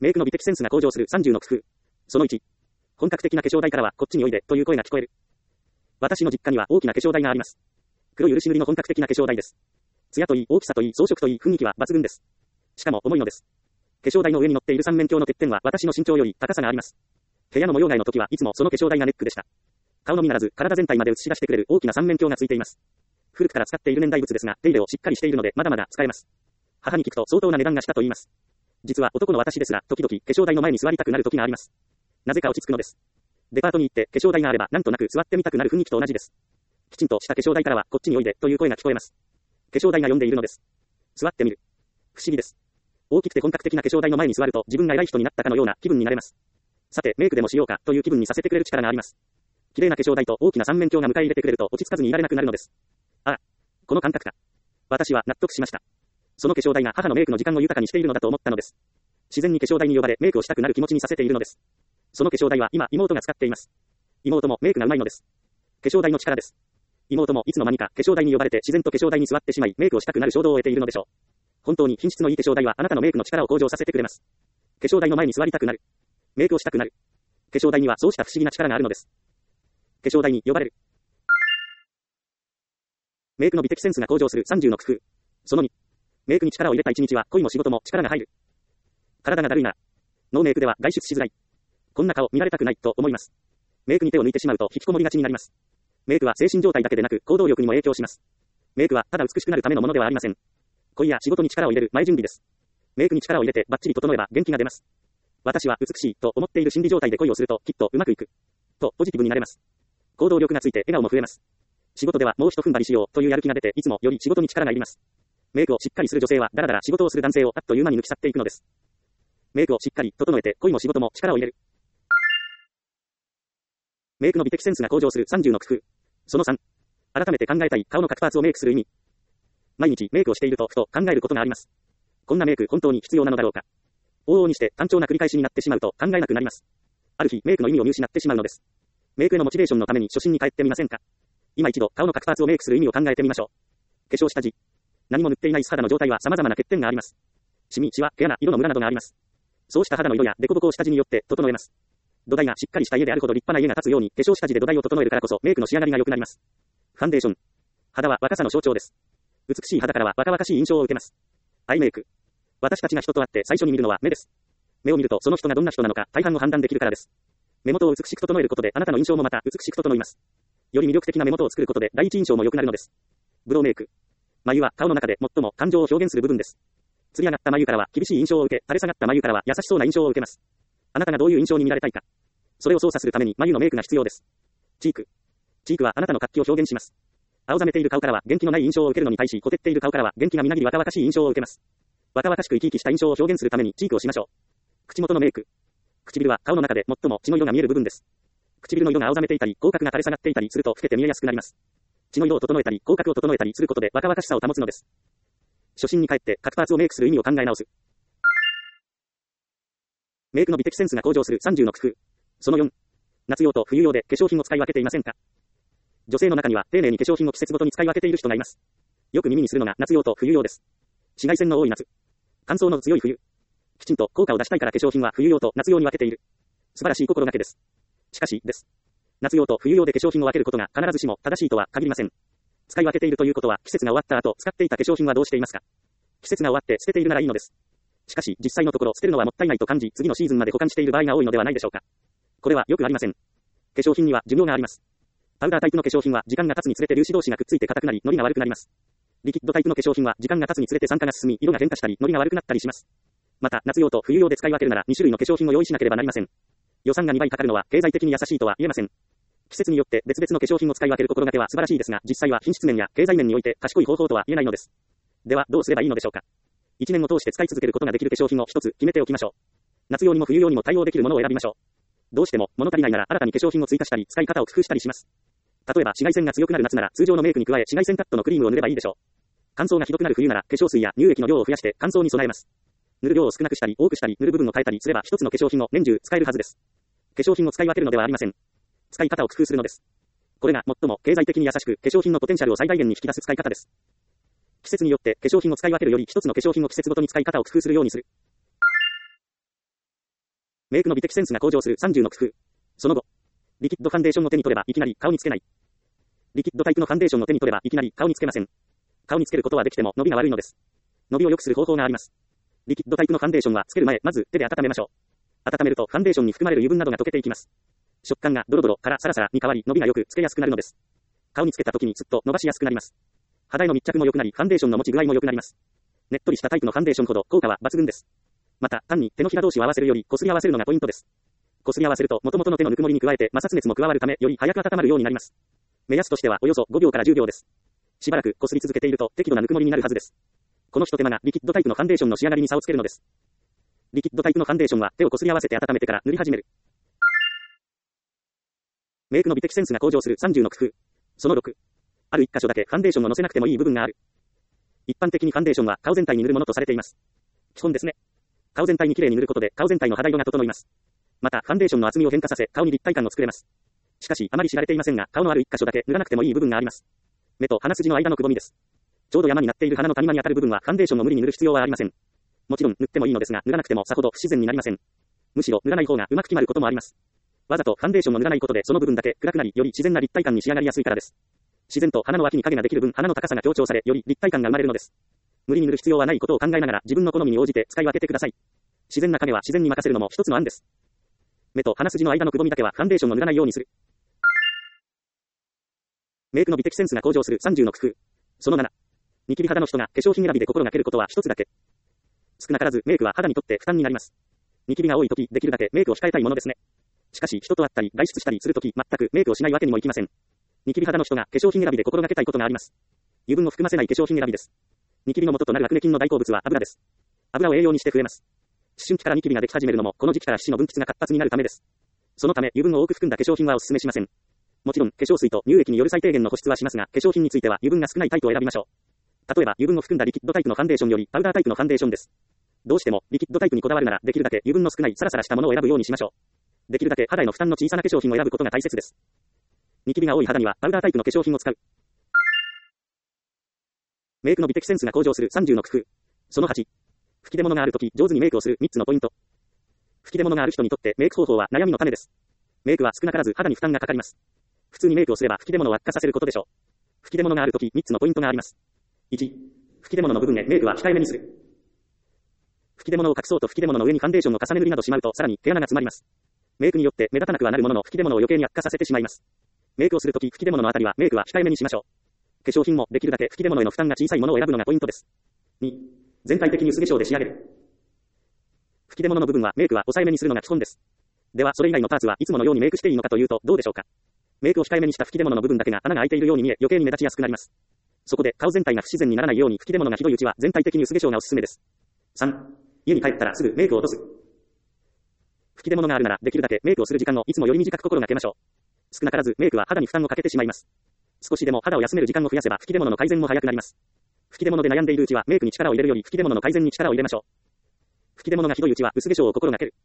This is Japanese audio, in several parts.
メイクの美的センスが向上する30の工夫。その1。本格的な化粧台からはこっちにおいでという声が聞こえる。私の実家には大きな化粧台があります。黒い漆塗りの本格的な化粧台です。艶といい、大きさといい、装飾といい、雰囲気は抜群です。しかも重いのです。化粧台の上に乗っている三面鏡のてっぺんは私の身長より高さがあります。部屋の模様替えの時はいつもその化粧台がネックでした。顔のみならず体全体まで映し出してくれる大きな三面鏡がついています。古くから使っている年代物ですが、手入れをしっかりしているのでまだまだ使えます。母に聞くと相当な値段がしたと言います。実は男の私ですが、時々化粧台の前に座りたくなる時があります。なぜか落ち着くのです。デパートに行って化粧台があればなんとなく座ってみたくなる雰囲気と同じです。きちんとした化粧台からはこっちにおいでという声が聞こえます。化粧台が呼んでいるのです。座ってみる。不思議です。大きくて本格的な化粧台の前に座ると自分が偉い人になったかのような気分になれます。さてメイクでもしようかという気分にさせてくれる力があります。綺麗な化粧台と大きな三面鏡が迎え入れてくれると落ち着かずにいられなくなるのです。ああ、この感覚か。私は納得しました。その化粧台が母のメイクの時間を豊かにしているのだと思ったのです。自然に化粧台に呼ばれメイクをしたくなる気持ちにさせているのです。その化粧台は今妹が使っています。妹もメイクがうまいのです。化粧台の力です。妹もいつの間にか化粧台に呼ばれて自然と化粧台に座ってしまいメイクをしたくなる衝動を得ているのでしょう。本当に品質のいい化粧台はあなたのメイクの力を向上させてくれます。化粧台の前に座りたくなる。メイクをしたくなる。化粧台にはそうした不思議な力があるのです。化粧台に呼ばれる。メイクの美的センスが向上する30の工夫。その2。メイクに力を入れた1日は恋も仕事も力が入る。体がだるいな。ノーメイクでは外出しづらい。こんな顔見られたくないと思います。メイクに手を抜いてしまうと引きこもりがちになります。メイクは精神状態だけでなく行動力にも影響します。メイクはただ美しくなるためのものではありません。恋や仕事に力を入れる前準備です。メイクに力を入れてバッチリ整えば元気が出ます。私は美しいと思っている心理状態で恋をするときっとうまくいく。とポジティブになれます。行動力がついて笑顔も増えます。仕事ではもう一踏ん張りしようというやる気が出ていつもより仕事に力がいります。メイクをしっかりする女性はだらだら仕事をする男性をあっという間に抜き去っていくのです。メイクをしっかり整えて恋も仕事も力を入れる。メイクの美的センスが向上する30の工夫。その3。改めて考えたい顔の各パーツをメイクする意味。毎日メイクをしているとふと考えることがあります。こんなメイク本当に必要なのだろうか。往々にして単調な繰り返しになってしまうと考えなくなります。ある日メイクの意味を見失ってしまうのです。メイクへのモチベーションのために初心に帰ってみませんか。今一度顔の各パーツをメイクする意味を考えてみましょう。化粧下地。何も塗っていない素肌の状態は様々な欠点があります。シミ、シワ、毛穴、色のムラなどがあります。そうした肌の色や凸凹を下地によって整えます。土台がしっかりした家であるほど立派な家が立つように化粧下地で土台を整えるからこそメイクの仕上がりが良くなります。ファンデーション。肌は若さの象徴です。美しい肌からは若々しい印象を受けます。アイメイク。私たちが人と会って最初に見るのは目です。目を見るとその人がどんな人なのか大半を判断できるからです。目元を美しく整えることであなたの印象もまた美しく整います。より魅力的な目元を作ることで第一印象も良くなるのです。ブローメイク。眉は顔の中で最も感情を表現する部分です。釣り上がった眉からは厳しい印象を受け、垂れ下がった眉からは優しそうな印象を受けます。あなたがどういう印象に見られたいか。それを操作するために眉のメイクが必要です。チーク。チークはあなたの活気を表現します。青ざめている顔からは元気のない印象を受けるのに対し、ほてっている顔からは元気がみなぎり若々しい印象を受けます。若々しく生き生きした印象を表現するためにチークをしましょう。口元のメイク。唇は顔の中で最も血の色が見える部分です。唇の色が青ざめていたり、口角が垂れ下がっていたりすると老けて見えやすくなります。血の色を整えたり、口角を整えたりすることで若々しさを保つのです。初心に帰って各パーツをメイクする意味を考え直す。メイクの美的センスが向上する30の工夫。その4。夏用と冬用で化粧品を使い分けていませんか。女性の中には丁寧に化粧品を季節ごとに使い分けている人がいます。よく耳にするのが夏用と冬用です。紫外線の多い夏。乾燥の強い冬。きちんと効果を出したいから化粧品は冬用と夏用に分けている。素晴らしい心がけです。しかし、です。夏用と冬用で化粧品を分けることが必ずしも正しいとは限りません。使い分けているということは季節が終わった後使っていた化粧品はどうしていますか。季節が終わって捨てているならいいのです。しかし、実際のところ捨てるのはもったいないと感じ、次のシーズンまで保管している場合が多いのではないでしょうか。これはよくありません。化粧品には寿命があります。パウダータイプの化粧品は時間が経つにつれて粒子同士がくっついて硬くなり、ノリが悪くなります。リキッドタイプの化粧品は時間が経つにつれて酸化が進み、色が変化したり、ノリが悪くなったりします。また、夏用と冬用で使い分けるなら2種類の化粧品を用意しなければなりません。予算が2倍かかるのは経済的に優しいとは言えません。季節によって別々の化粧品を使い分ける心がけは素晴らしいですが、実際は品質面や経済面において賢い方法とは言えないのです。では、どうすればいいのでしょうか。1年を通して使い続けることができる化粧品を一つ決めておきましょう。夏用にも冬用にも対応できるものを選びましょう。どうしても物足りないなら新たに化粧品を追加したり、使い方を工夫したりします。例えば紫外線が強くなる夏なら通常のメイクに加え紫外線カットのクリームを塗ればいいでしょう。乾燥がひどくなる冬なら化粧水や乳液の量を増やして乾燥に備えます。塗る量を少なくしたり多くしたり塗る部分を変えたりすれば一つの化粧品を年中使えるはずです。化粧品を使い分けるのではありません。使い方を工夫するのです。これが最も経済的に優しく化粧品のポテンシャルを最大限に引き出す使い方です。季節によって化粧品を使い分けるより一つの化粧品を季節ごとに使い方を工夫するようにする。 メイクの美的センスが向上する30の工夫。その後、リキッドファンデーションを手に取ればいきなり顔につけない。リキッドタイプのファンデーションを手に取ればいきなり顔につけません。顔につけることはできても伸びが悪いのです。伸びを良くする方法があります。リキッドタイプのファンデーションはつける前、まず手で温めましょう。温めるとファンデーションに含まれる油分などが溶けていきます。食感がドロドロからサラサラに変わり伸びがよくつけやすくなるのです。顔につけた時にずっと伸ばしやすくなります。肌への密着も良くなり、ファンデーションの持ち具合も良くなります。ねっとりしたタイプのファンデーションほど効果は抜群です。また、単に手のひら同士を合わせるより擦り合わせるのがポイントです。擦り合わせると元々の手のぬくもりに加えて摩擦熱も加わるため、より早く温まるようになります。目安としてはおよそ5秒から10秒です。しばらく擦り続けていると適度なぬくもりになるはずです。この一手間がリキッドタイプのファンデーションの仕上がりに差をつけるのです。リキッドタイプのファンデーションは手を擦り合わせて温めてから塗り始める。メイクの美的センスが向上する30の工夫。その6。ある一箇所だけファンデーションを乗せなくてもいい部分がある。一般的にファンデーションは顔全体に塗るものとされています。基本ですね。顔全体にきれいに塗ることで顔全体の肌色が整います。また、ファンデーションの厚みを変化させ、顔に立体感を作れます。しかし、あまり知られていませんが、顔のある一箇所だけ塗らなくてもいい部分があります。目と鼻筋の間のくぼみです。ちょうど山になっている鼻の谷間に当たる部分はファンデーションを無理に塗る必要はありません。もちろん塗ってもいいのですが、塗らなくてもさほど不自然になりません。むしろ塗らない方がうまく決まることもあります。わざとファンデーションを塗らないことでその部分だけ暗くなり、より自然な立体感に仕上がりやすいからです。自然と鼻の脇に影ができる分、鼻の高さが強調され、より立体感が生まれるのです。無理に塗る必要はないことを考えながら自分の好みに応じて使い分けてください。自然な影は自然に任せるのも一つの案です。目と鼻筋の間のくぼみだけはファンデーションを塗らないようにする。メイクの美的センスが向上する30の工夫。その7。ニキビ肌の人が化粧品選びで心がけることは一つだけ。少なからずメイクは肌にとって負担になります。ニキビが多いとき、できるだけメイクを控えたいものですね。しかし人と会ったり外出したりするとき、全くメイクをしないわけにもいきません。ニキビ肌の人が化粧品選びで心がけたいことがあります。油分を含ませない化粧品選びです。ニキビの元となるアクネ菌の大好物は油です。油を栄養にして増えます。思春期からニキビができ始めるのもこの時期から皮脂の分泌が活発になるためです。そのため油分を多く含んだ化粧品はお勧めしません。もちろん化粧水と乳液による最低限の保湿はしますが、化粧品については油分が少ないタイプを選びましょう。例えば油分を含んだリキッドタイプのファンデーションよりパウダータイプのファンデーションです。どうしてもリキッドタイプにこだわるならできるだけ油分の少ないサラサラしたものを選ぶようにしましょう。できるだけ肌への負担の小さな化粧品を選ぶことが大切です。ニキビが多い肌にはパウダータイプの化粧品を使う。メイクの美的センスが向上する30の工夫。その8。吹き出物があるとき上手にメイクをする3つのポイント。吹き出物がある人にとってメイク方法は悩みの種です。メイクは少なからず肌に負担がかかります。普通にメイクをすれば吹き出物を悪化させることでしょう。吹き出物があるとき3つのポイントがあります。1、吹き出物の部分へメイクは控えめにする。吹き出物を隠そうと吹き出物の上にファンデーションを重ね塗りなどしまうとさらに毛穴が詰まります。メイクによって目立たなくはなるものの吹き出物を余計に悪化させてしまいます。メイクをするとき吹き出物のあたりはメイクは控えめにしましょう。化粧品もできるだけ吹き出物への負担が小さいものを選ぶのがポイントです。2、全体的に薄化粧で仕上げる。吹き出物の部分はメイクは抑えめにするのが基本です。ではそれ以外のパーツはいつものようにメイクしていいのかというとどうでしょうか。メイクを控えめにした吹き出物の部分だけが穴が開いているように見え余計に目立ちやすくなります。そこで顔全体が不自然にならないように吹き出物がひどいうちは全体的に薄化粧がおすすめです。3、家に帰ったらすぐメイクを落とす。吹き出物があるならできるだけメイクをする時間をいつもより短く心がけましょう。少なからずメイクは肌に負担をかけてしまいます。少しでも肌を休める時間を増やせば吹き出物の改善も早くなります。吹き出物で悩んでいるうちはメイクに力を入れるより吹き出物の改善に力を入れましょう。吹き出物がひどいうちは薄化粧を心がける。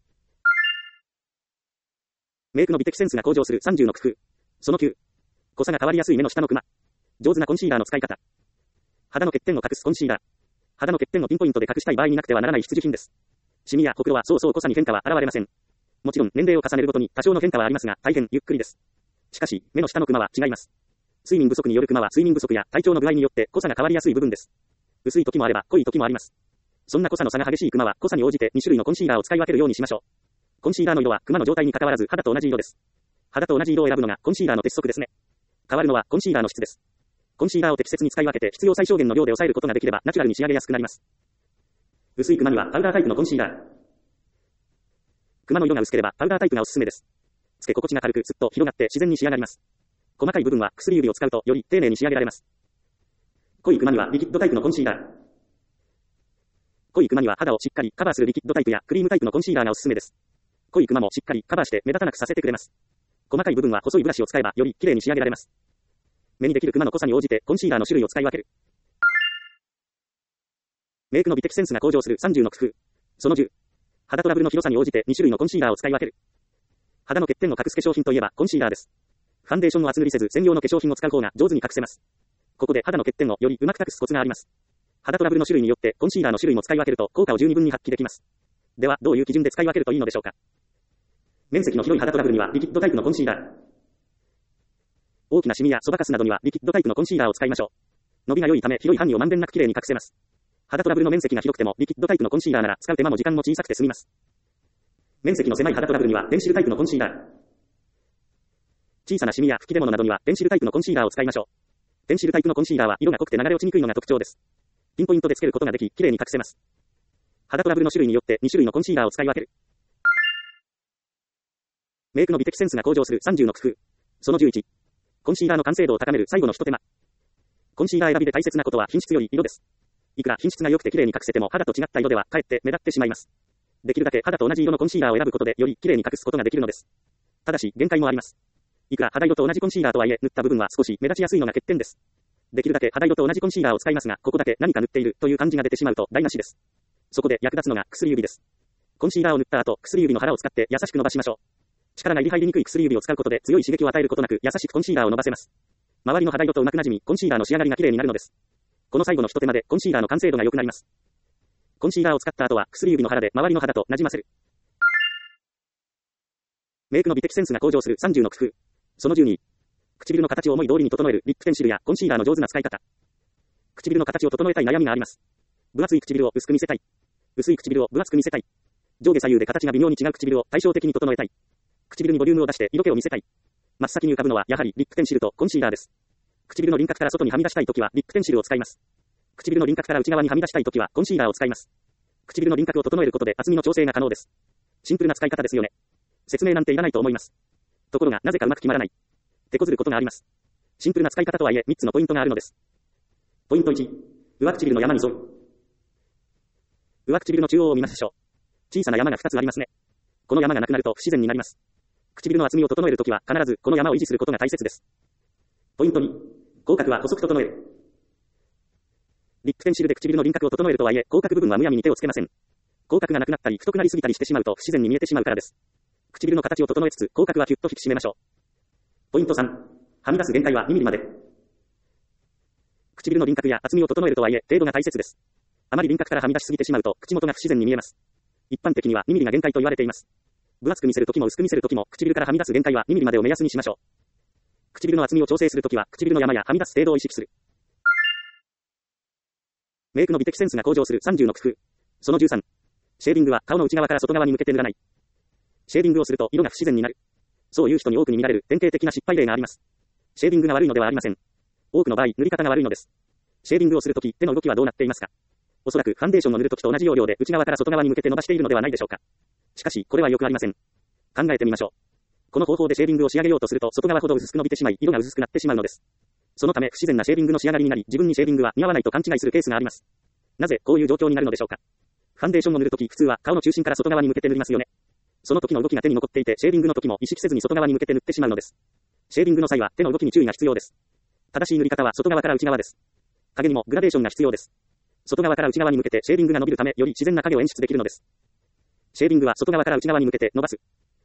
メイクの美的センスが向上する30の工夫。その9。濃さが変わりやすい目の下のクマ。上手なコンシーラーの使い方。肌の欠点を隠すコンシーラー。肌の欠点をピンポイントで隠したい場合になくてはならない必需品です。シミやほくろはそうそう濃さに変化は現れません。もちろん年齢を重ねるごとに多少の変化はありますが大変ゆっくりです。しかし目の下のクマは違います。睡眠不足によるクマは睡眠不足や体調の具合によって濃さが変わりやすい部分です。薄い時もあれば濃い時もあります。そんな濃さの差が激しいクマは濃さに応じて2種類のコンシーラーを使い分けるようにしましょう。コンシーラーの色はクマの状態に関わらず肌と同じ色です。肌と同じ色を選ぶのがコンシーラーの鉄則ですね。変わるのはコンシーラーの質です。コンシーラーを適切に使い分けて必要最小限の量で抑えることができればナチュラルに仕上げやすくなります。薄いクマにはパウダータイプのコンシーラー。クマの色が薄ければパウダータイプがおすすめです。つけ心地が軽くスッと広がって自然に仕上がります。細かい部分は薬指を使うとより丁寧に仕上げられます。濃いクマにはリキッドタイプのコンシーラー。濃いクマには肌をしっかりカバーするリキッドタイプやクリームタイプのコンシーラーがおすすめです。濃いクマもしっかりカバーして目立たなくさせてくれます。細かい部分は細いブラシを使えばより綺麗に仕上げられます。目にできるクマの濃さに応じてコンシーラーの種類を使い分ける。メイクの美的センスが向上する30の工夫。その10。肌トラブルの広さに応じて2種類のコンシーラーを使い分ける。肌の欠点を隠す化粧品といえばコンシーラーです。ファンデーションを厚塗りせず専用の化粧品を使う方が上手に隠せます。ここで肌の欠点をよりうまく隠すコツがあります。肌トラブルの種類によってコンシーラーの種類も使い分けると効果を十二分に発揮できます。ではどういう基準で使い分けるといいのでしょうか。 面積の広い肌トラブルにはリキッドタイプのコンシーラー。大きなシミやそばかすなどにはリキッドタイプのコンシーラーを使いましょう。伸びが良いため広い範囲をまんべんなく綺麗に隠せます。肌トラブルの面積が広くてもリキッドタイプのコンシーラーなら使う手間も時間も小さくて済みます。面積の狭い肌トラブルにはペンシルタイプのコンシーラー。小さなシミや吹き出物などにはペンシルタイプのコンシーラーを使いましょう。ペンシルタイプのコンシーラーは色が濃くて流れ落ちにくいのが特徴です。ピンポイントでつけることができ、綺麗に隠せます。肌トラブルの種類によって2種類のコンシーラーを使い分ける。メイクの美的センスが向上する30の工夫。その11。コンシーラーの完成度を高める最後の一手間。コンシーラー選びで大切なことは品質より色です。いくら品質が良くて綺麗に隠せても肌と違った色ではかえって目立ってしまいます。できるだけ肌と同じ色のコンシーラーを選ぶことでより綺麗に隠すことができるのです。ただし限界もあります。いくら肌色と同じコンシーラーとはいえ塗った部分は少し目立ちやすいのが欠点です。できるだけ肌色と同じコンシーラーを使いますが、ここだけ何か塗っているという感じが出てしまうと台無しです。そこで役立つのが薬指です。コンシーラーを塗った後、薬指の腹を使って優しく伸ばしましょう。力が入りにくい薬指を使うことで強い刺激を与えることなく優しくコンシーラーを伸ばせます。周りの肌色とうまく馴染み、コンシーラーの仕上がりが綺麗になるのです。この最後の一手間でコンシーラーの完成度が良くなります。コンシーラーを使った後は薬指の腹で周りの肌と馴染ませる。メイクの美的センスが向上する30の工夫。その12。唇の形を思い通りに整えるリップペンシルやコンシーラーの上手な使い方。唇の形を整えたい悩みがあります。分厚い唇を薄く見せたい。薄い唇を分厚く見せたい。上下左右で形が微妙に違う唇を対照的に整えたい。唇にボリュームを出して色気を見せたい。真っ先に浮かぶのはやはりリップペンシルとコンシーラーです。唇の輪郭から外にはみ出したいときはリップペンシルを使います。唇の輪郭から内側にはみ出したいときはコンシーラーを使います。唇の輪郭を整えることで厚みの調整が可能です。シンプルな使い方ですよね。説明なんていらないと思います。ところがなぜかうまく決まらない。手こずることがあります。シンプルな使い方とはいえ3つのポイントがあるのです。ポイント1、上唇の山に沿う。上唇の中央を見ましょう。小さな山が2つありますね。この山がなくなると不自然になります。唇の厚みを整えるときは必ずこの山を維持することが大切です。ポイント2、口角は細く整える。リップペンシルで唇の輪郭を整えるとはいえ、口角部分はむやみに手をつけません。口角がなくなったり太くなりすぎたりしてしまうと不自然に見えてしまうからです。唇の形を整えつつ口角はキュッと引き締めましょう。ポイント3、はみ出す限界は2ミリまで。唇の輪郭や厚みを整えるとはいえ、程度が大切です。あまり輪郭からはみ出しすぎてしまうと口元が不自然に見えます。一般的には2ミリが限界と言われています。分厚く見せるときも薄く見せるときも唇からはみ出す限界は2ミリまでを目安にしましょう。唇の厚みを調整するときは唇の山やはみ出す程度を意識する。メイクの美的センスが向上する30の工夫。その13。シェーディングは顔の内側から外側に向けて塗らない。シェーディングをすると色が不自然になる。そういう人に多くに見られる典型的な失敗例があります。シェーディングが悪いのではありません。多くの場合、塗り方が悪いのです。シェーディングをするとき、手の動きはどうなっていますか？おそらくファンデーションを塗るときと同じ要領で内側から外側に向けて伸ばしているのではないでしょうか。しかし、これはよくありません。考えてみましょう。この方法でシェーディングを仕上げようとすると、外側ほど薄く伸びてしまい、色が薄くなってしまうのです。そのため、不自然なシェーディングの仕上がりになり、自分にシェーディングは似合わないと勘違いするケースがあります。なぜ、こういう状況になるのでしょうか。ファンデーションを塗るとき、普通は顔の中心から外側に向けて塗りますよね。その時の動きが手に残っていて、シェーディングの時も意識せずに外側に向けて塗ってしまうのです。シェーディングの際は手の動きに注意が必要です。正しい塗り方は外側から内側です。影にもグラデーションが必要です。外側から内側に向けてシェーディングが伸びるため、より自然な影を演出できるのです。シェーディングは外側から内側に向けて伸ばす。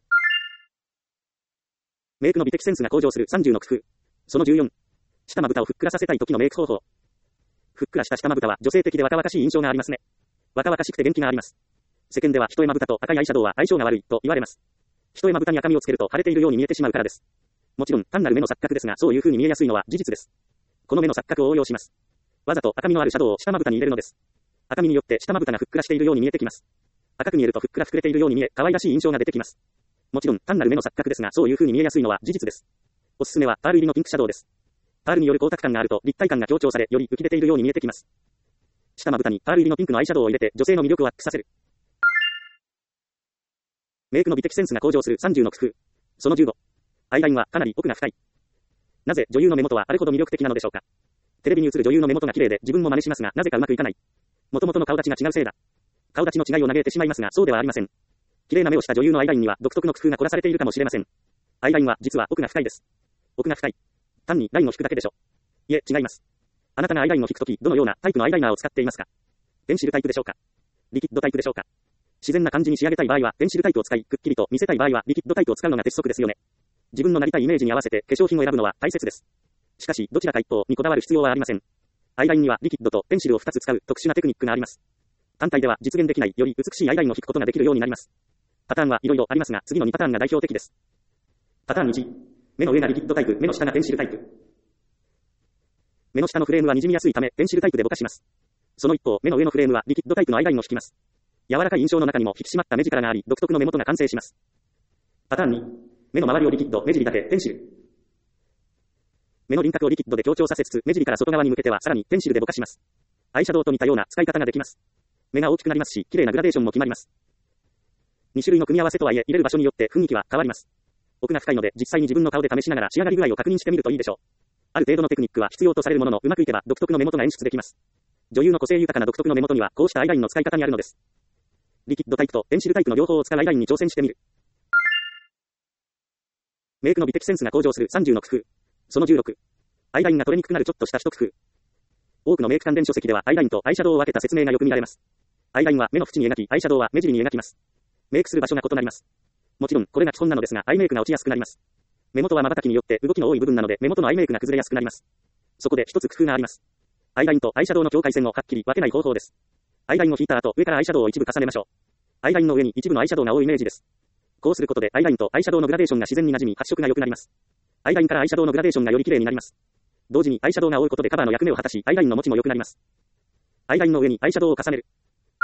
メイクの美的センスが向上する30の工夫。その14。下まぶたをふっくらさせたい時のメイク方法。ふっくらした下まぶたは女性的で若々しい印象がありますね。若々しくて元気があります。世間では一重まぶたと赤いアイシャドウは相性が悪いと言われます。一重まぶたに赤みをつけると腫れているように見えてしまうからです。もちろん単なる目の錯覚ですが、そういう風に見えやすいのは事実です。この目の錯覚を応用します。わざと赤みのあるシャドウを下まぶたに入れるのです。赤みによって下まぶたがふっくらしているように見えてきます。赤く見えるとふっくら膨れているように見え、可愛らしい印象が出てきます。もちろん単なる目の錯覚ですが、そういう風に見えやすいのは事実です。おすすめはパール入りのピンクシャドウです。パールによる光沢感があると立体感が強調され、より浮き出ているように見えてきます。下まぶたにパール入りのピンクのアイシャドウを入れて女性の魅力をアップさせる。メイクの美的センスが向上する30の工夫。その15。アイラインはかなり奥が深い。なぜ女優の目元はあれほど魅力的なのでしょうか。テレビに映る女優の目元が綺麗で自分も真似しますが、なぜかうまくいかない。元々の顔立ちが違うせいだ。顔立ちの違いを嘆いてしまいますが、そうではありません。綺麗な目をした女優のアイラインには独特の工夫が凝らされているかもしれません。アイラインは実は奥が深いです。奥が深い。単にラインを引くだけでしょ。いえ、違います。あなたがアイラインを引くとき、どのようなタイプのアイライナーを使っていますか？ペンシルタイプでしょうか？リキッドタイプでしょうか？自然な感じに仕上げたい場合はペンシルタイプを使い、くっきりと見せたい場合はリキッドタイプを使うのが鉄則ですよね。自分のなりたいイメージに合わせて化粧品を選ぶのは大切です。しかし、どちらか一方にこだわる必要はありません。アイラインにはリキッドとペンシルを2つ使う特殊なテクニックがあります。単体では実現できないより美しいアイラインを引くことができるようになります。 パターンはいろいろありますが、次の2パターンが代表的です。パターン1、目の上がリキッドタイプ、目の下がペンシルタイプ。目の下のフレームは滲みやすいため、ペンシルタイプでぼかします。その一方、目の上のフレームはリキッドタイプのアイラインを引きます。柔らかい印象の中にも引き締まった目力があり、独特の目元が完成します。パターン2、目の周りをリキッド、目尻だけ、ペンシル。目の輪郭をリキッドで強調させつつ、目尻から外側に向けてはさらにペンシルでぼかします。アイシャドウと似たような使い方ができます。目が大きくなりますし、綺麗なグラデーションも決まります。2種類の組み合わせとはいえ、入れる場所によって雰囲気は変わります。奥が深いので、実際に自分の顔で試しながら仕上がり具合を確認してみるといいでしょう。ある程度のテクニックは必要とされるものの、うまくいけば独特の目元が演出できます。女優の個性豊かな独特の目元には、こうしたアイラインの使い方にあるのです。リキッドタイプとペンシルタイプの両方を使うアイラインに挑戦してみる。メイクの美的センスが向上する30の工夫。その16。アイラインが取れにくくなるちょっとした一工夫。多くのメイク関連書籍ではアイラインとアイシャドウを分けた説明がよく見られます。アイラインは目の縁に描き、アイシャドウは目尻に描きます。メイクする場所が異なります。もちろん、これが基本なのですが、アイメイクが落ちやすくなります。目元は瞬きによって動きの多い部分なので、目元のアイメイクが崩れやすくなります。そこで一つ工夫があります。アイラインとアイシャドウの境界線をはっきり分けない方法です。アイラインを引いた後、上からアイシャドウを一部重ねましょう。アイラインの上に一部のアイシャドウが多いイメージです。こうすることで、アイラインとアイシャドウのグラデーションが自然に馴染み、発色が良くなります。アイラインからアイシャドウのグラデーションがより綺麗になります。同時にアイシャドウが多いことでカバーの役目を果たし、アイラインの持ちも良くなります。アイラインの上にアイシャドウを重ねる。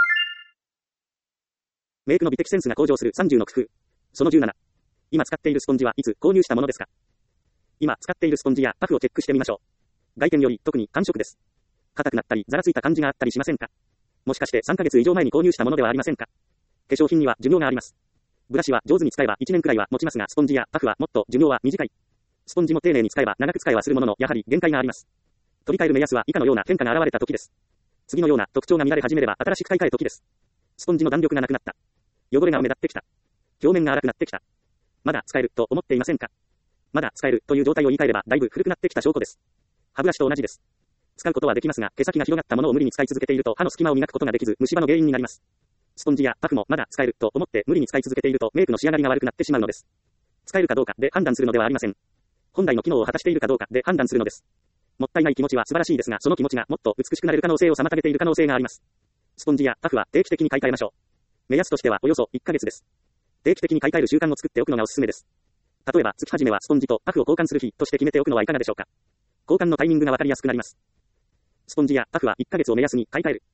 メイクの美的センスが向上する30の工夫。その17。今使っているスポンジはいつ購入したものですか？今使っているスポンジやパフをチェックしてみましょう。外見より特に感触です。硬くなったり、ザラついた感じがあったりしませんか？もしかして3ヶ月以上前に購入したものではありませんか？化粧品には寿命があります。ブラシは上手に使えば1年くらいは持ちますが、スポンジやパフはもっと寿命は短い。スポンジも丁寧に使えば長く使えはするものの、やはり限界があります。取り替える目安は以下のような変化が現れた時です。次のような特徴が見られ始めれば新しく買い替え時です。スポンジの弾力がなくなった。汚れが目立ってきた。表面が粗くなってきた。まだ使えると思っていませんか？まだ使えるという状態を言い換えればだいぶ古くなってきた証拠です。歯ブラシと同じです。使うことはできますが、毛先が広がったものを無理に使い続けていると歯の隙間を磨くことができず、虫歯の原因になります。スポンジやパフもまだ使えると思って無理に使い続けているとメイクの仕上がりが悪くなってしまうのです。使えるかどうかで判断するのではありません。本来の機能を果たしているかどうかで判断するのです。もったいない気持ちは素晴らしいですが、その気持ちがもっと美しくなれる可能性を妨げている可能性があります。スポンジやパフは定期的に買い替えましょう。目安としてはおよそ1ヶ月です。定期的に買い替える習慣を作っておくのがおすすめです。例えば月始めはスポンジとパフを交換する日として決めておくのはいかがでしょうか。交換のタイミングがわかりやすくなります。スポンジやパフは1ヶ月を目安に買い替える。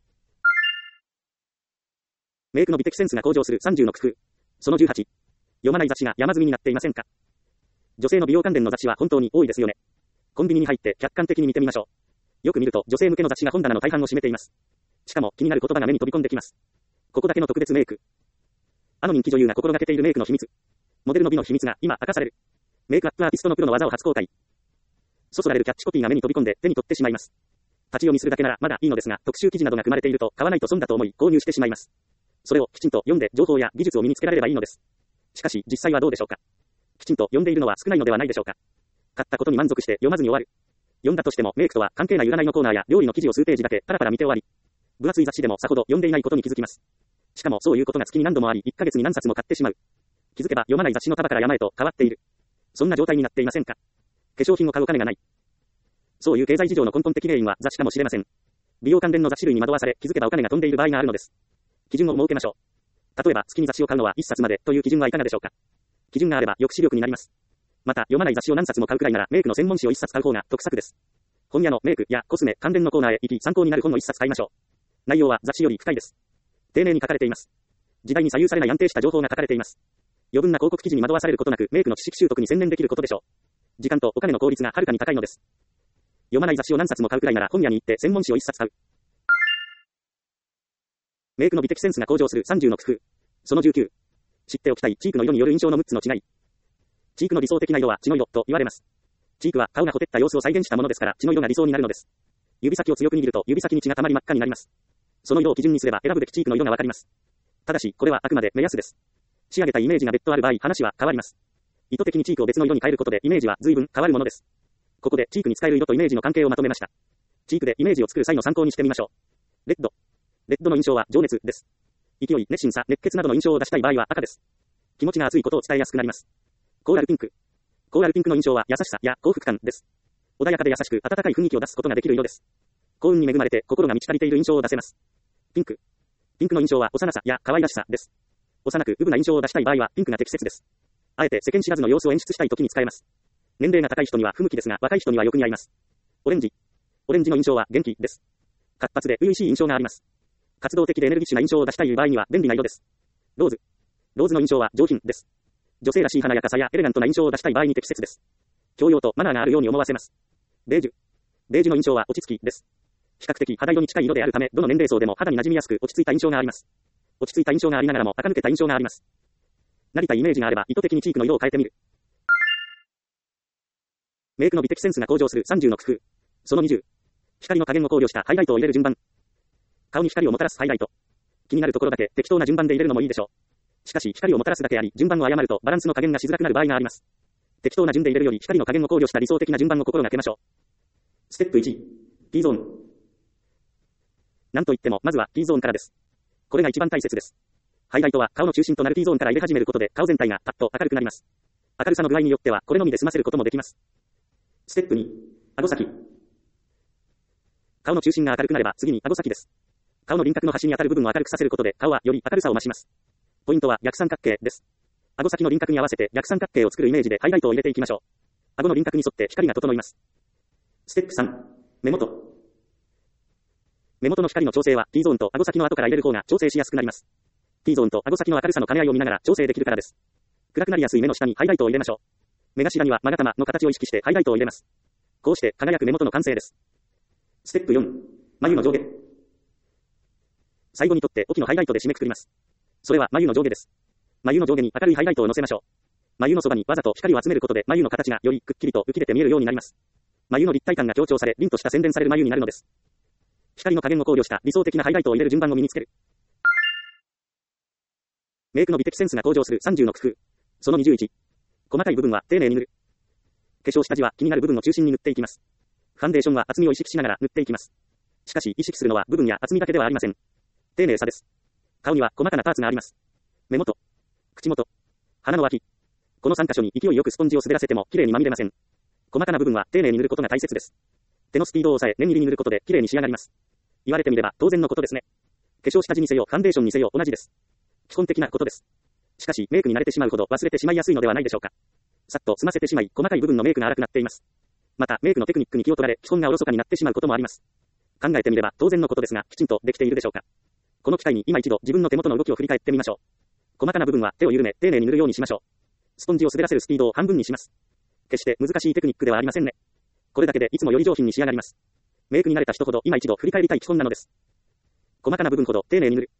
メイクの美的センスが向上する30の工夫。その18。読まない雑誌が山積みになっていませんか？女性の美容関連の雑誌は本当に多いですよね。コンビニに入って客観的に見てみましょう。よく見ると女性向けの雑誌が本棚の大半を占めています。しかも気になる言葉が目に飛び込んできます。ここだけの特別メイク。あの人気女優が心がけているメイクの秘密。モデルの美の秘密が今明かされる。メイクアップアーティストのプロの技を初公開。そそられるキャッチコピーが目に飛び込んで手に取ってしまいます。立ち読みするだけならまだいいのですが、特集記事などが組まれていると買わないと損だと思い購入してしまいます。それをきちんと読んで情報や技術を身につけられればいいのです。しかし実際はどうでしょうか。きちんと読んでいるのは少ないのではないでしょうか。買ったことに満足して読まずに終わる。読んだとしてもメイクとは関係ない占いのコーナーや料理の記事を数ページだけパラパラ見て終わり。分厚い雑誌でもさほど読んでいないことに気づきます。しかもそういうことが月に何度もあり、1ヶ月に何冊も買ってしまう。気づけば読まない雑誌の束から山へと変わっている。そんな状態になっていませんか。化粧品を買うお金がない。そういう経済事情の根本的原因は雑誌かもしれません。美容関連の雑誌類に惑わされ、気づけばお金が飛んでいる場合があるのです。基準を設けましょう。例えば月に雑誌を買うのは1冊までという基準はいかがでしょうか。基準があれば抑止力になります。また読まない雑誌を何冊も買うくらいならメイクの専門誌を1冊買う方が得策です。本屋のメイクやコスメ関連のコーナーへ行き参考になる本を1冊買いましょう。内容は雑誌より深いです。丁寧に書かれています。時代に左右されない安定した情報が書かれています。余分な広告記事に惑わされることなくメイクの知識習得に専念できることでしょう。時間とお金の効率がはるかに高いのです。読まない雑誌を何冊も買うくらいなら本屋に行って専門誌を1冊買う。メイクの美的センスが向上する30の工夫。その19。知っておきたいチークの色による印象の6つの違い。チークの理想的な色は血の色と言われます。チークは顔がほてった様子を再現したものですから血の色が理想になるのです。指先を強く握ると指先に血が溜まり真っ赤になります。その色を基準にすれば選ぶべきチークの色がわかります。ただしこれはあくまで目安です。仕上げたイメージが別途ある場合話は変わります。意図的にチークを別の色に変えることでイメージは随分変わるものです。ここでチークに使える色とイメージの関係をまとめました。チークでイメージを作る際の参考にしてみましょう。レッド。レッドの印象は情熱です。勢い、熱心さ、熱血などの印象を出したい場合は赤です。気持ちが熱いことを伝えやすくなります。コーラルピンク。コーラルピンクの印象は優しさや幸福感です。穏やかで優しく温かい雰囲気を出すことができる色です。幸運に恵まれて心が満ち足りている印象を出せます。ピンク。ピンクの印象は幼さや可愛らしさです。 幼く、うぶな印象を出したい場合は、ピンクが適切です。あえて世間知らずの様子を演出したい時に使えます。年齢が高い人には不向きですが、若い人にはよく似合います。オレンジ。オレンジの印象は元気です。活発で初々しい印象があります。活動的でエネルギッシュな印象を出したい場合には便利な色です。ローズ。ローズの印象は上品です。女性らしい華やかさやエレガントな印象を出したい場合に適切です。教養とマナーがあるように思わせます。ベージュ。ベージュの印象は落ち着きです。比較的肌色に近い色であるため、どの年齢層でも肌に馴染みやすく落ち着いた印象があります。落ち着いた印象がありながらも垢抜けた印象があります。なりたいイメージがあれば意図的にチークの色を変えてみる。メイクの美的センスが向上する30の工夫。その20。光の加減を考慮したハイライトを入れる順番。顔に光をもたらすハイライト。気になるところだけ適当な順番で入れるのもいいでしょう。しかし光をもたらすだけあり、順番を誤るとバランスの加減がしづらくなる場合があります。適当な順で入れるより光の加減を考慮した理想的な順番を心がけましょう。ステップ1。T ゾーン。なんといっても、まずは T ゾーンからです。これが一番大切です。ハイライトは顔の中心となる T ゾーンから入れ始めることで顔全体がパッと明るくなります。明るさの具合によってはこれのみで済ませることもできます。ステップ2。顎先。顔の中心が明るくなれば次に顎先です。顔の輪郭の端に当たる部分を明るくさせることで顔はより明るさを増します。ポイントは逆三角形です。顎先の輪郭に合わせて逆三角形を作るイメージでハイライトを入れていきましょう。顎の輪郭に沿って光が整います。ステップ3。目元。目元の光の調整は T ゾーンと顎先の後から入れる方が調整しやすくなります。T ゾーンと顎先の明るさの兼ね合いを見ながら調整できるからです。暗くなりやすい目の下にハイライトを入れましょう。目頭には勾玉の形を意識してハイライトを入れます。こうして輝く目元の完成です。ステップ4。眉の上下。最後にとって大きなハイライトで締めくくります。それは眉の上下です。眉の上下に明るいハイライトを乗せましょう。眉のそばにわざと光を集めることで眉の形がよりくっきりと浮き出て見えるようになります。眉の立体感が強調され、凛とした洗練される眉になるのです。光の加減を考慮した理想的なハイライトを入れる順番を身につける。メイクの美的センスが向上する30の工夫。その21。細かい部分は丁寧に塗る。化粧下地は気になる部分を中心に塗っていきます。ファンデーションは厚みを意識しながら塗っていきます。しかし意識するのは部分や厚みだけではありません。丁寧さです。顔には細かなパーツがあります。目元、口元、鼻の脇。この3箇所に勢いよくスポンジを滑らせても綺麗にまみれません。細かな部分は丁寧に塗ることが大切です。手のスピードを抑え念入りに塗ることで綺麗に仕上がります。言われてみれば当然のことですね。化粧下地にせよファンデーションにせよ同じです。基本的なことです。しかしメイクに慣れてしまうほど忘れてしまいやすいのではないでしょうか。さっと済ませてしまい細かい部分のメイクが荒くなっています。またメイクのテクニックに気を取られ基本がおろそかになってしまうこともあります。考えてみれば当然のことですがきちんとできているでしょうか。この機会に今一度自分の手元の動きを振り返ってみましょう。細かな部分は手を緩め丁寧に塗るようにしましょう。スポンジを滑らせるスピードを半分にします。決して難しいテクニックではありませんね。これだけでいつもより上品に仕上がります。メイクに慣れた人ほど今一度振り返りたい基本なのです。細かな部分ほど丁寧に塗る。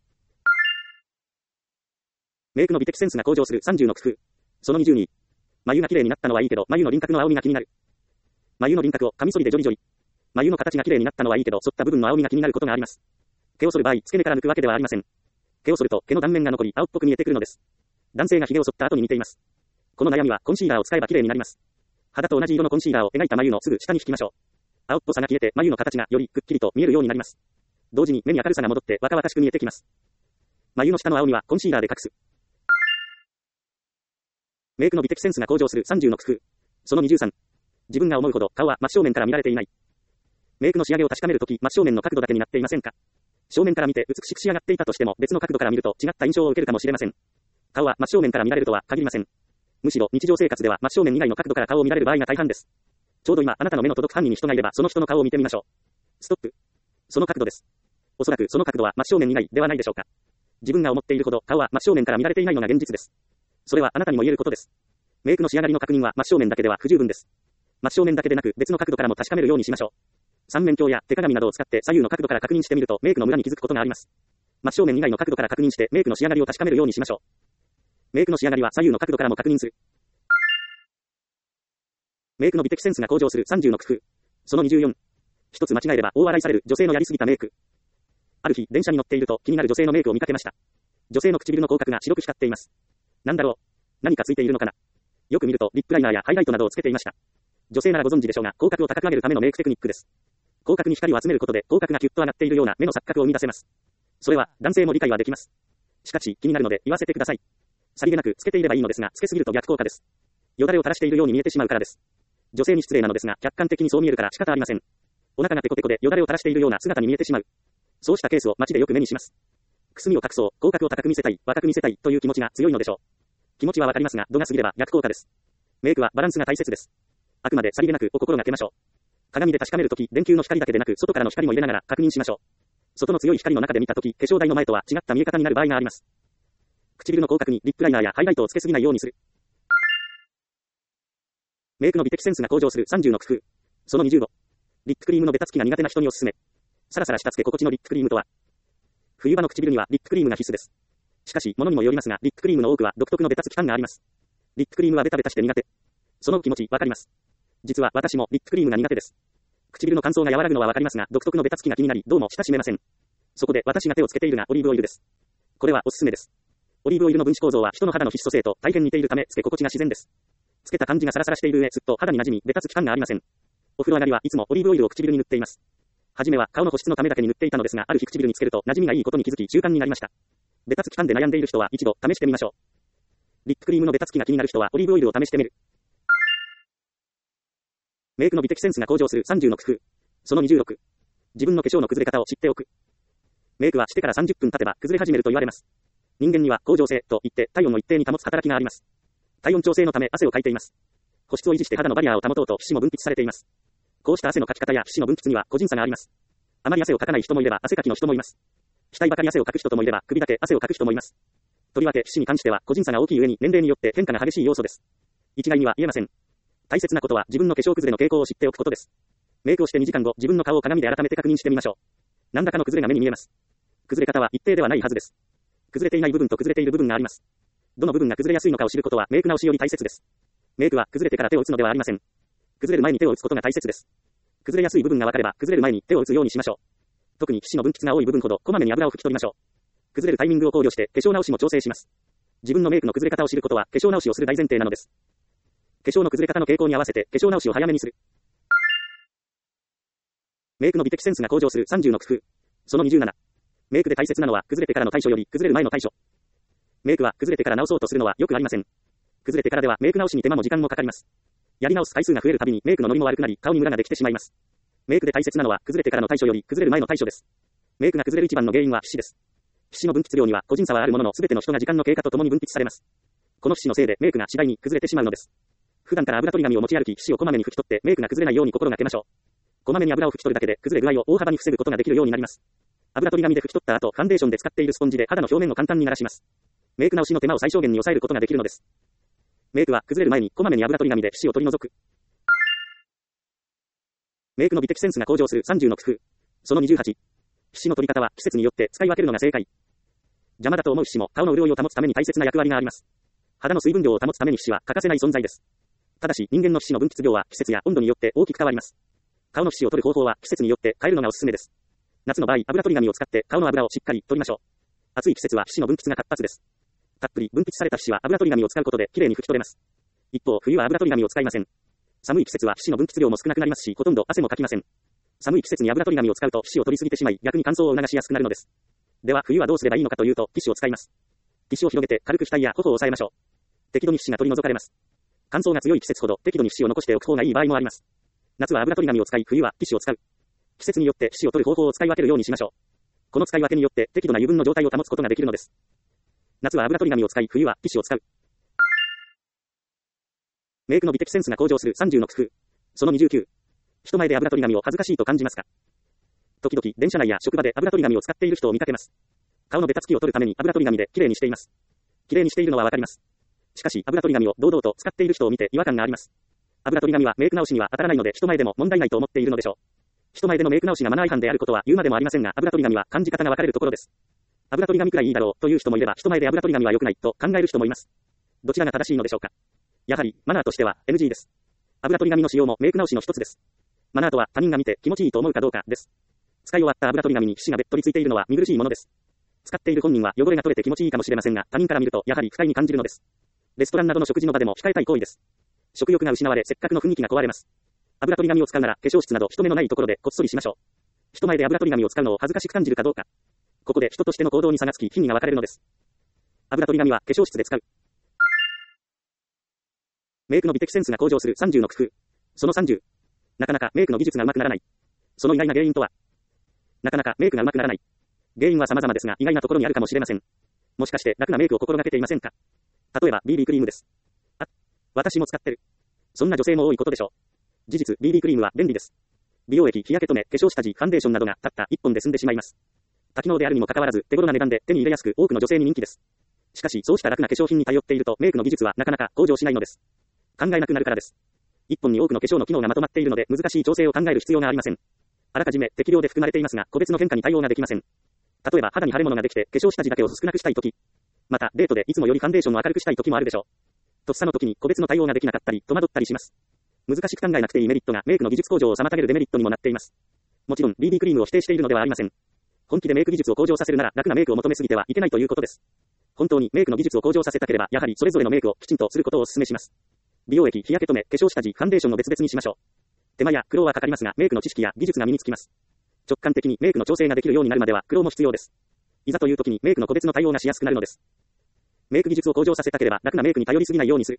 メイクの美的センスが向上する30の工夫。その20に。眉が綺麗になったのはいいけど眉の輪郭の青みが気になる。眉の輪郭をカミソリでジョリジョリ。眉の形が綺麗になったのはいいけど反った部分の青みが気になることがあります。毛を剃る場合付け根から抜くわけではありません。毛を剃ると毛の断面が残り青っぽく見えてくるのです。男性が髭を剃った後に似ています。この悩みはコンシーラーを使えば綺麗になります。肌と同じ色のコンシーラーを描いた眉のすぐ下に引きましょう。青っぽさが消えて眉の形がよりくっきりと見えるようになります。同時に目に明るさが戻って若々しく見えてきます。眉の下の青みはコンシーラーで隠す。メイクの美的センスが向上する30の工夫。その23。自分が思うほど顔は真正面から見られていない。メイクの仕上げを確かめるとき真正面の角度だけになっていませんか。正面から見て美しく仕上がっていたとしても別の角度から見ると違った印象を受けるかもしれません。顔は真正面から見られるとは限りません。むしろ日常生活では真正面以外の角度から顔を見られる場合が大半です。ちょうど今あなたの目の届く範囲に人がいればその人の顔を見てみましょう。ストップ。その角度です。おそらくその角度は真正面以外ではないでしょうか。自分が思っているほど顔は真正面から見られていないのが現実です。それはあなたにも言えることです。メイクの仕上がりの確認は真正面だけでは不十分です。真正面だけでなく別の角度からも確かめるようにしましょう。三面鏡や手鏡などを使って左右の角度から確認してみるとメイクの無駄に気づくことがあります。真正面以外の角度から確認してメイクの仕上がりを確かめるようにしましょう。メイクの仕上がりは左右の角度からも確認する。メイクの美的センスが向上する30の工夫。その24。一つ間違えれば大笑いされる女性のやりすぎたメイク。ある日電車に乗っていると気になる女性のメイクを見かけました。女性の唇の口角が白く光っています。なんだろう。何かついているのかな。よく見るとリップライナーやハイライトなどをつけていました。女性ならご存知でしょうが、口角を高く上げるためのメイクテクニックです。口角に光を集めることで口角がキュッと上がっているような目の錯覚を生み出せます。それは男性も理解はできます。しかし気になるので言わせてください。さりげなくつけていればいいのですが、つけすぎると逆効果です。よだれを垂らしているように見えてしまうからです。女性に失礼なのですが、客観的にそう見えるから仕方ありません。お腹がペコペコでよだれを垂らしているような姿に見えてしまう。そうしたケースを街でよく目にします。 くすみを隠そう、口角を高く見せたい、若く見せたいという気持ちが強いのでしょう。気持ちはわかりますが、度が過ぎれば逆効果です。メイクはバランスが大切です。あくまでさりげなくお心がけましょう。鏡で確かめるとき、電球の光だけでなく、外からの光も入れながら確認しましょう。外の強い光の中で見たとき、化粧台の前とは違った見え方になる場合があります。唇の口角にリップライナーやハイライトをつけすぎないようにする。メイクの美的センスが向上する30の工夫。その25。リップクリームのベタつきが苦手な人におすすめ。サラサラしたつけ心地のリップクリームとは。冬場の唇にはリップクリームが必須です。しかし、物にもよりますが、リップクリームの多くは独特のベタつき感があります。リップクリームはベタベタして苦手。その気持ち、わかります。実は私もリップクリームが苦手です。唇の乾燥が和らぐのはわかりますが、独特のベタつきが気になり、どうも親しめません。そこで私が手をつけているがオリーブオイルです。これはおすすめです。オリーブオイルの分子構造は人の肌の皮脂組成と大変似ているため、つけ心地が自然です。つけた感じがサラサラしている上、すっと肌に馴染み、ベタつき感がありません。お風呂上がりはいつもオリーブオイルを唇に塗っています。はじめは顔の保湿のためだけに塗っていたのですが、ある日唇につけると馴染みがいいことに気づき習慣になりました。ベタつき感で悩んでいる人は一度試してみましょう。リップクリームのベタつきが気になる人はオリーブオイルを試してみる。メイクの美的センスが向上する30の工夫。その26。自分の化粧の崩れ方を知っておく。メイクはしてから30分経てば崩れ始めると言われます。人間には恒常性といって体温を一定に保つ働きがあります。体温調整のため汗をかいています。保湿を維持して肌のバリアを保とうと皮脂も分泌されています。こうした汗のかき方や皮脂の分泌には個人差があります。あまり汗をかかない人もいれば汗かきの人もいます。額ばかり汗をかく人ともいれば首だけ汗をかく人もいます。とりわけ皮脂に関しては個人差が大きい上に年齢によって変化が激しい要素です。一概には言えません。大切なことは自分の化粧崩れの傾向を知っておくことです。メイクをして2時間後、自分の顔を鏡で改めて確認してみましょう。何らかの崩れが目に見えます。崩れ方は一定ではないはずです。崩れていない部分と崩れている部分があります。どの部分が崩れやすいのかを知ることはメイク直しより大切です。メイクは崩れてから手を打つのではありません。崩れる前に手を打つことが大切です。崩れやすい部分が分かれば崩れる前に手を打つようにしましょう。特に皮脂の分泌が多い部分ほどこまめに油を拭き取りましょう。崩れるタイミングを考慮して化粧直しも調整します。自分のメイクの崩れ方を知ることは化粧直しをする大前提なのです。化粧の崩れ方の傾向に合わせて化粧直しを早めにする。メイクの美的センスが向上する30の工夫。その27。メイクで大切なのは崩れてからの対処より崩れる前の対処。メイクは崩れてから直そうとするのはよくありません。崩れてからではメイク直しに手間も時間もかかります。やり直す回数が増えるたびにメイクのノリも悪くなり顔にムラができてしまいます。メイクで大切なのは崩れてからの対処より崩れる前の対処です。メイクが崩れる一番の原因は皮脂です。皮脂の分泌量には個人差はあるものの全ての人が時間の経過とともに分泌されます。この皮脂のせいでメイクが次第に崩れてしまうのです。普段から油取り紙を持ち歩き皮脂をこまめに拭き取ってメイクが崩れないように心がけましょう。こまめに油を拭き取るだけで崩れ具合を大幅に防ぐことができるようになります。油取り紙で拭き取った後、ファンデーションで使っているスポンジで肌の表面を簡単に慣らします。メイク直しの手間を最小限に抑えることができるのです。メイクは崩れる前にこまめに油取り紙で皮脂を取り除く。メイクの美的センスが向上する30の工夫。その28。皮脂の取り方は季節によって使い分けるのが正解。邪魔だと思う皮脂も顔の潤いを保つために大切な役割があります。肌の水分量を保つために皮脂は欠かせない存在です。ただし人間の皮脂の分泌量は季節や温度によって大きく変わります。顔の皮脂を取る方法は季節によって変えるのがおすすめです。夏の場合、油取り紙を使って顔の油をしっかり取りましょう。暑い季節は皮脂の分泌が活発です。たっぷり分泌された皮脂は油取り紙を使うことできれいに拭き取れます。一方、冬は油取り紙を使いません。寒い季節は皮脂の分泌量も少なくなりますし、ほとんど汗もかきません。寒い季節に油取り紙を使うと皮脂を取りすぎてしまい、逆に乾燥を促しやすくなるのです。では冬はどうすればいいのかというと、ティッシュを使います。ティッシュを広げて軽く額や頬を押さえましょう。適度に皮脂が取り除かれます。乾燥が強い季節ほど適度に皮脂を残しておく方がいい場合もあります。夏は油取り紙を使い、冬はティッシュを使う。季節によって皮脂を取る方法を使い分けるようにしましょう。この使い分けによって適度な油分の状態を保つことができるのです。夏は油取り紙を使い、冬はティッシュを使う。メイクの美的センスが向上する30の工夫。その29。人前で油取り紙を恥ずかしいと感じますか？時々電車内や職場で油取り紙を使っている人を見かけます。顔のベタつきを取るために油取り紙できれいにしています。きれいにしているのはわかります。しかし油取り紙を堂々と使っている人を見て違和感があります。油取り紙はメイク直しには当たらないので人前でも問題ないと思っているのでしょう。人前でのメイク直しがマナー違反であることは言うまでもありませんが、油取り紙は感じ方が分かれるところです。油取り紙くらいいいだろうという人もいれば、人前で油取り紙は良くないと考える人もいます。どちらが正しいのでしょうか。やはりマナーとしては NG です。油取り紙の使用もメイク直しの一つです。マナーとは他人が見て気持ちいいと思うかどうかです。使い終わった油取り紙に皮脂がべっとりついているのは見苦しいものです。使っている本人は汚れが取れて気持ちいいかもしれませんが、他人から見るとやはり不快に感じるのです。レストランなどの食事の場でも控えたい行為です。食欲が失われ、せっかくの雰囲気が壊れます。油取り紙を使うなら化粧室など人目のないところでこっそりしましょう。人前で油取り紙を使うのを恥ずかしく感じるかどうか。ここで人としての行動に差がつき、品位が分かれるのです。油取り紙は化粧室で使う。メイクの美的センスが向上する30の工夫。その30。なかなかメイクの技術が上手くならない。その意外な原因とは。なかなかメイクが上手くならない。 原因は様々ですが、意外なところにあるかもしれません。もしかして楽なメイクを心がけていませんか？例えば、BB クリームです。あ、私も使ってる。そんな女性も多いことでしょう。事実、BB クリームは便利です。美容液、日焼け止め、化粧下地、ファンデーションなどがたった1本で済んでしまいます。多機能であるにもかかわらず、手頃な値段で手に入れやすく多くの女性に人気です。しかし、そうした楽な化粧品に頼っていると、メイクの技術はなかなか向上しないのです。考えなくなるからです。一本に多くの化粧の機能がまとまっているので、難しい調整を考える必要がありません。あらかじめ適量で含まれていますが、個別の変化に対応ができません。例えば、肌に腫れ物ができて、化粧下地だけを少なくしたいとき。また、デートでいつもよりファンデーションを明るくしたいときもあるでしょう。とっさの時に個別の対応ができなかったり、戸惑ったりします。難しく考えなくていいメリットが、メイクの技術向上を妨げるデメリットにもなっています。もちろん、BB クリームを否定しているのではありません。本気でメイク技術を向上させるなら、楽なメイクを求めすぎてはいけないということです。本当にメイクの技術を向上させたければ、やはりそれぞれのメイクをきちんとすることをお勧めします。美容液、日焼け止め、化粧下地、ファンデーションを別々にしましょう。手間や苦労はかかりますが、メイクの知識や技術が身につきます。直感的にメイクの調整ができるようになるまでは苦労も必要です。いざという時にメイクの個別の対応がしやすくなるのです。メイク技術を向上させたければ楽なメイクに頼りすぎないようにする。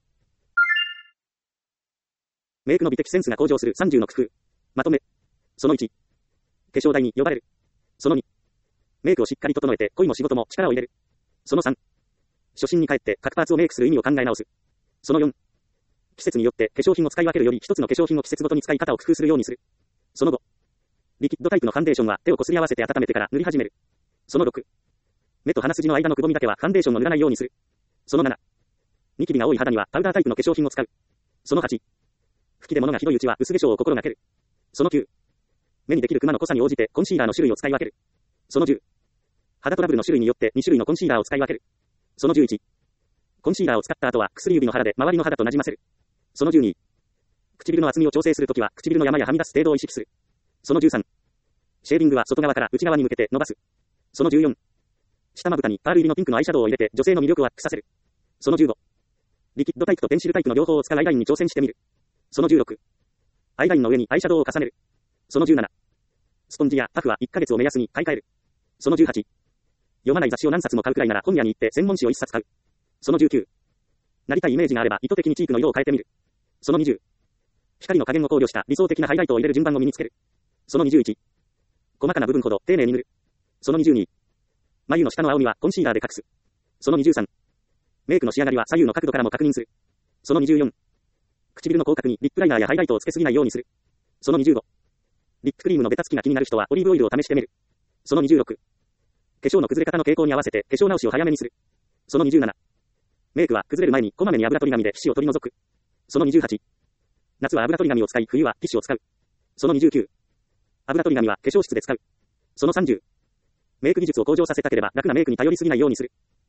メイクの美的センスが向上する30の工夫。まとめ。その1。化粧台に呼ばれる。その2。メイクをしっかり整えて恋も仕事も力を入れる。その3。初心に帰って各パーツをメイクする意味を考え直す。その4。季節によって化粧品を使い分けるより一つの化粧品を季節ごとに使い方を工夫するようにする。その5。リキッドタイプのファンデーションは手をこすり合わせて温めてから塗り始める。その6。目と鼻筋の間のくぼみだけはファンデーションを塗らないようにする。その7。ニキビが多い肌にはパウダータイプの化粧品を使う。その8。吹き出物がひどいうちは薄化粧を心がける。その9。目にできるクマの濃さに応じてコンシーラーの種類を使い分ける。その10。肌トラブルの種類によって2種類のコンシーラーを使い分ける。その11。コンシーラーを使った後は薬指の腹で周りの肌となじませる。その12。唇の厚みを調整するときは唇の山やはみ出す程度を意識する。その13。シェーディングは外側から内側に向けて伸ばす。その14。下まぶたにパール入りのピンクのアイシャドウを入れて女性の魅力をアップさせる。その15。リキッドタイプとペンシルタイプの両方を使うアイラインに挑戦してみる。その16。アイラインの上にアイシャドウを重ねる。その17。スポンジやパフは1ヶ月を目安に買い替える。その18。読まない雑誌を何冊も買うくらいなら本屋に行って専門誌を1冊買う。その19。なりたいイメージがあれば意図的にチークの色を変えてみる。その20。光の加減を考慮した理想的なハイライトを入れる順番を身につける。その21。細かな部分ほど丁寧に塗る。その22。眉の下の青みはコンシーラーで隠す。その23。メイクの仕上がりは左右の角度からも確認する。その24。唇の口角にリップライナーやハイライトをつけすぎないようにする。その25。リップクリームのベタつきが気になる人はオリーブオイルを試してみる。その26。化粧の崩れ方の傾向に合わせて化粧直しを早めにする。その27。メイクは崩れる前にこまめに油取り紙で皮脂を取り除く。その28。夏は油取り紙を使い、冬はティッシュを使う。その29。油取り紙は化粧室で使う。その30。メイク技術を向上させたければ楽なメイクに頼りすぎないようにする。